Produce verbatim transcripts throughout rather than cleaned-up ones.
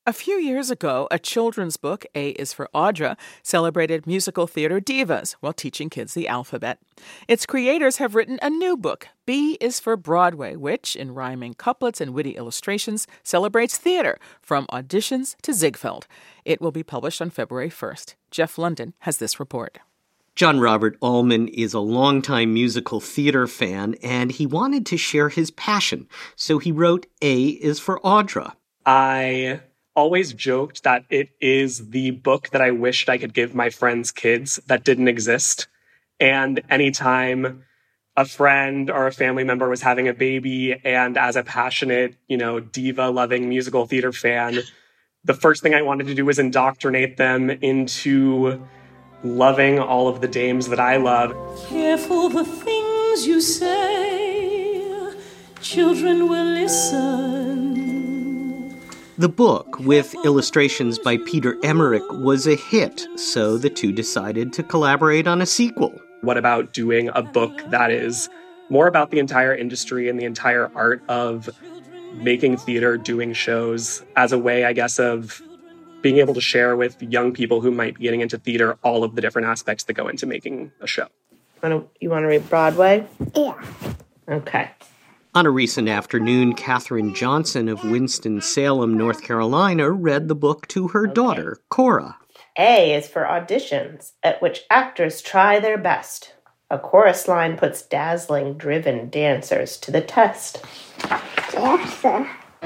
A few years ago, a children's book, A is for Audra, celebrated musical theater divas while teaching kids the alphabet. Its creators have written a new book, B is for Broadway, which, in rhyming couplets and witty illustrations, celebrates theater, from auditions to Ziegfeld. It will be published on February first. Jeff London has this report. John Robert Allman is a longtime musical theater fan, and he wanted to share his passion, so he wrote A is for Audra. I always joked that it is the book that I wished I could give my friends' kids that didn't exist. And anytime a friend or a family member was having a baby, and as a passionate, you know, diva-loving musical theater fan, the first thing I wanted to do was indoctrinate them into loving all of the dames that I love. Careful the things you say, children will listen. The book, with illustrations by Peter Emmerich, was a hit, so the two decided to collaborate on a sequel. What about doing a book that is more about the entire industry and the entire art of making theater, doing shows, as a way, I guess, of being able to share with young people who might be getting into theater all of the different aspects that go into making a show. You want to read Broadway? Yeah. Okay. On a recent afternoon, Katherine Johnson of Winston-Salem, North Carolina, read the book to her okay. daughter, Cora. A is for auditions, at which actors try their best. A chorus line puts dazzling, driven dancers to the test. Dancer.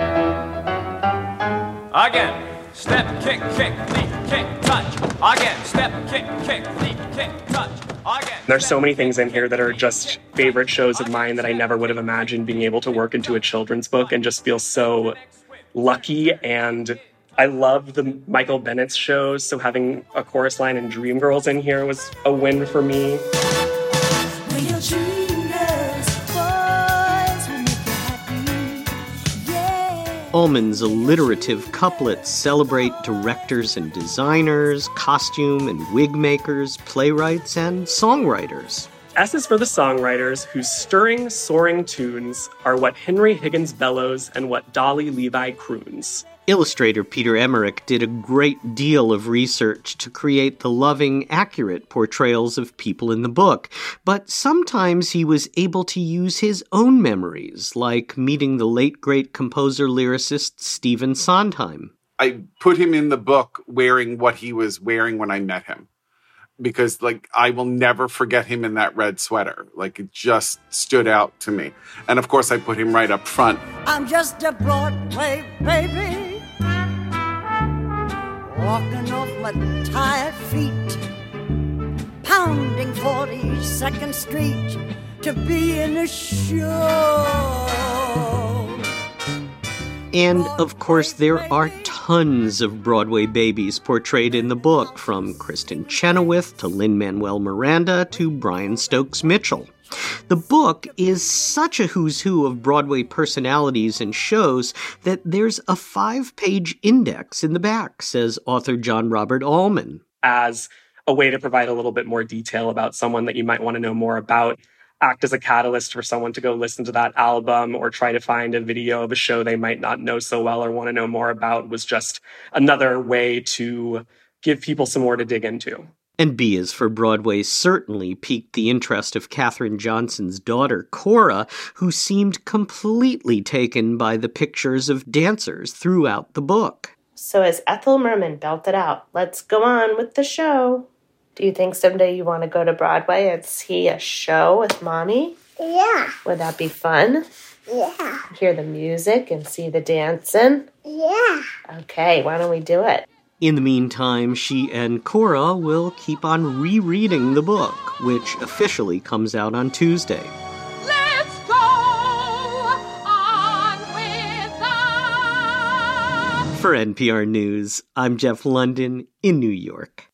Again. Step, kick, kick, leap, kick, touch. Again. Step, kick, kick, leap, kick, touch. Again. There's so many things in here that are just favorite shows of mine that I never would have imagined being able to work into a children's book, and just feel so lucky. And I love the Michael Bennett's shows, so having a chorus line in Dreamgirls in here was a win for me. Allman's alliterative couplets celebrate directors and designers, costume and wig makers, playwrights, and songwriters. S is for the songwriters whose stirring, soaring tunes are what Henry Higgins bellows and what Dolly Levi croons. Illustrator Peter Emmerich did a great deal of research to create the loving, accurate portrayals of people in the book, but sometimes he was able to use his own memories, like meeting the late great composer-lyricist Stephen Sondheim. I put him in the book wearing what he was wearing when I met him, because, like, I will never forget him in that red sweater. Like, it just stood out to me. And, of course, I put him right up front. I'm just a Broadway baby, walking off my tired feet, pounding forty-second Street to be in a show. And, of course, there are tons of Broadway babies portrayed in the book, from Kristen Chenoweth to Lin-Manuel Miranda to Brian Stokes Mitchell. The book is such a who's who of Broadway personalities and shows that there's a five-page index in the back, says author John Robert Allman. As a way to provide a little bit more detail about someone that you might want to know more about, act as a catalyst for someone to go listen to that album or try to find a video of a show they might not know so well or want to know more about, was just another way to give people some more to dig into. And B is for Broadway certainly piqued the interest of Katherine Johnson's daughter, Cora, who seemed completely taken by the pictures of dancers throughout the book. So as Ethel Merman belted out, "Let's go on with the show." Do you think someday you want to go to Broadway and see a show with Mommy? Yeah. Would that be fun? Yeah. Hear the music and see the dancing? Yeah. Okay, why don't we do it? In the meantime, she and Cora will keep on rereading the book, which officially comes out on Tuesday. Let's go on with us. For N P R News, I'm Jeff London in New York.